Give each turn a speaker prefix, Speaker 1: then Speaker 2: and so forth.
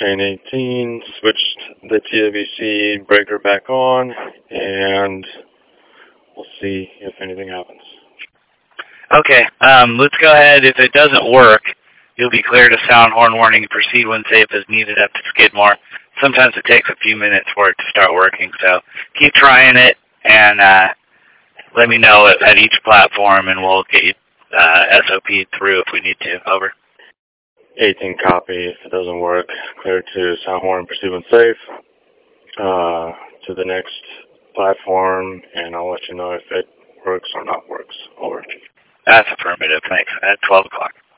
Speaker 1: Train 18, switched the TWC breaker back on, and we'll see if anything happens.
Speaker 2: Okay, let's go ahead. If it doesn't work, you'll be clear to sound horn warning and proceed when safe as needed up to Skidmore. Sometimes it takes a few minutes for it to start working, so keep trying it, and let me know at each platform, and we'll get you SOP through if we need to. Over.
Speaker 1: 18 copy. If it doesn't work, clear to sound horn, proceed when safe, to the next platform, and I'll let you know if it works or not works. Over.
Speaker 2: That's affirmative. Thanks. At 12 o'clock.